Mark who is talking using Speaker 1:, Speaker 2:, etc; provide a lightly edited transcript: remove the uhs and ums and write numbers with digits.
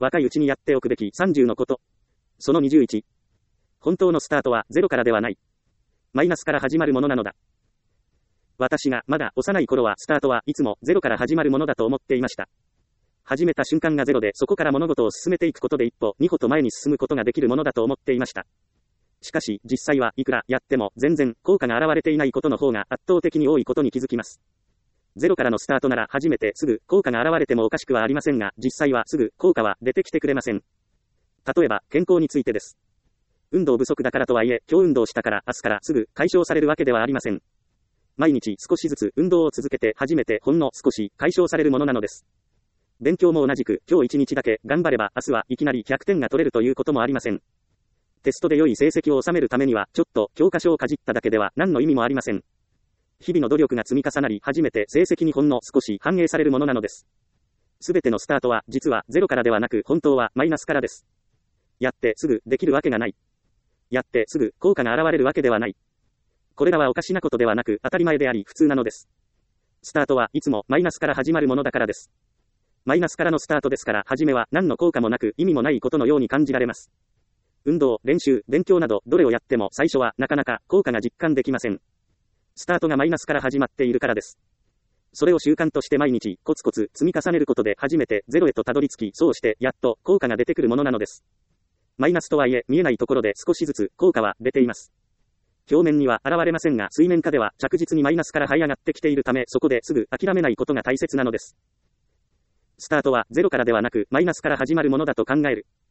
Speaker 1: 若いうちにやっておくべき30のこと。その21。本当のスタートはゼロからではない。マイナスから始まるものなのだ。私がまだ幼い頃はスタートはいつもゼロから始まるものだと思っていました。始めた瞬間がゼロでそこから物事を進めていくことで一歩、二歩と前に進むことができるものだと思っていました。しかし実際はいくらやっても全然効果が現れていないことの方が圧倒的に多いことに気づきます。ゼロからのスタートなら始めてすぐ効果が現れてもおかしくはありませんが、実際はすぐ効果は出てきてくれません。例えば健康についてです。運動不足だからとはいえ、今日運動したから明日からすぐ解消されるわけではありません。毎日少しずつ運動を続けて初めてほんの少し解消されるものなのです。勉強も同じく、今日一日だけ頑張れば明日はいきなり100点が取れるということもありません。テストで良い成績を収めるためには、ちょっと教科書をかじっただけでは何の意味もありません。日々の努力が積み重なり、初めて成績にほんの少し反映されるものなのです。すべてのスタートは、実はゼロからではなく、本当はマイナスからです。やってすぐできるわけがない。やってすぐ効果が現れるわけではない。これらはおかしなことではなく、当たり前であり、普通なのです。スタートはいつもマイナスから始まるものだからです。マイナスからのスタートですから、初めは何の効果もなく、意味もないことのように感じられます。運動、練習、勉強など、どれをやっても最初はなかなか効果が実感できません。スタートがマイナスから始まっているからです。それを習慣として毎日コツコツ積み重ねることで初めてゼロへとたどり着き、そうしてやっと効果が出てくるものなのです。マイナスとはいえ見えないところで少しずつ効果は出ています。表面には現れませんが、水面下では着実にマイナスから這い上がってきているため、そこですぐ諦めないことが大切なのです。スタートはゼロからではなくマイナスから始まるものだと考える。